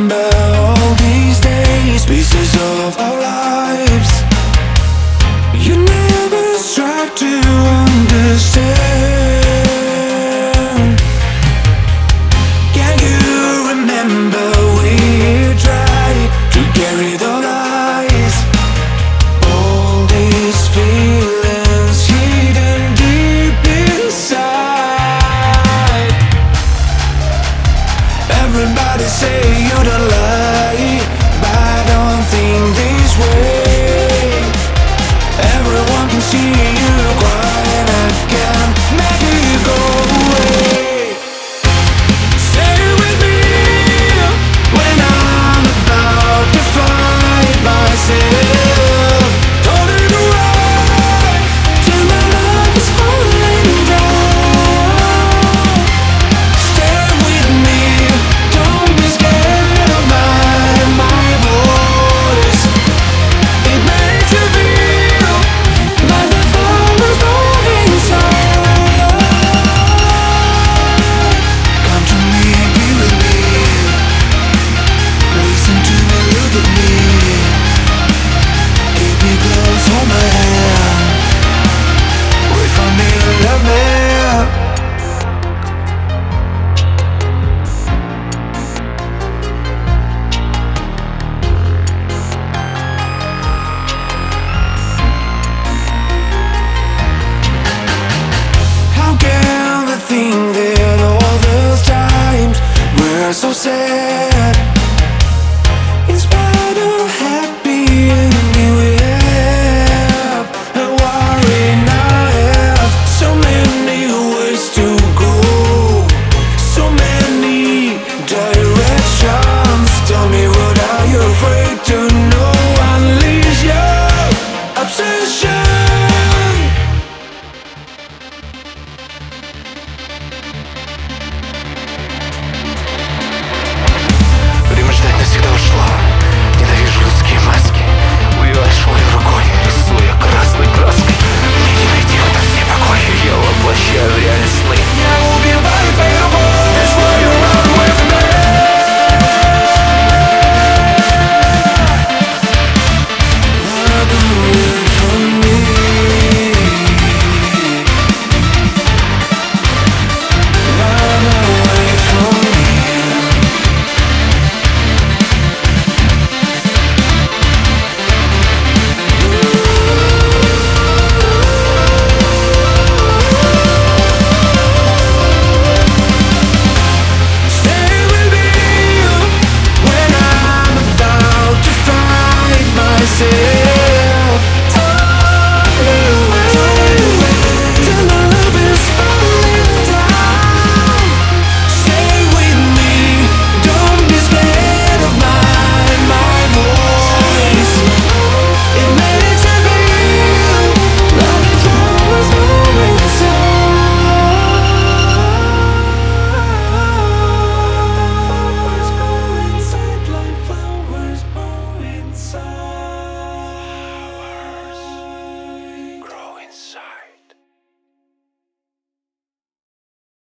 remember all these days, pieces of our lives. You never strive to understand. Can you remember we tried to carry the lies? All these feelings hidden deep inside. Everybody say you don't lie, but I don't think this way. Everyone can see you cry, and I can't make you go away. Stay with me when I'm about to find myself. Holding away till my life is falling down. Stay with me, don't be scared of my voice. It makes you feel like the fire's burning inside. Come to me, be with me. Listen to me, look at me. Keep me close, hold my hand. Wait for me, love me. How can I think that all those times were so sad?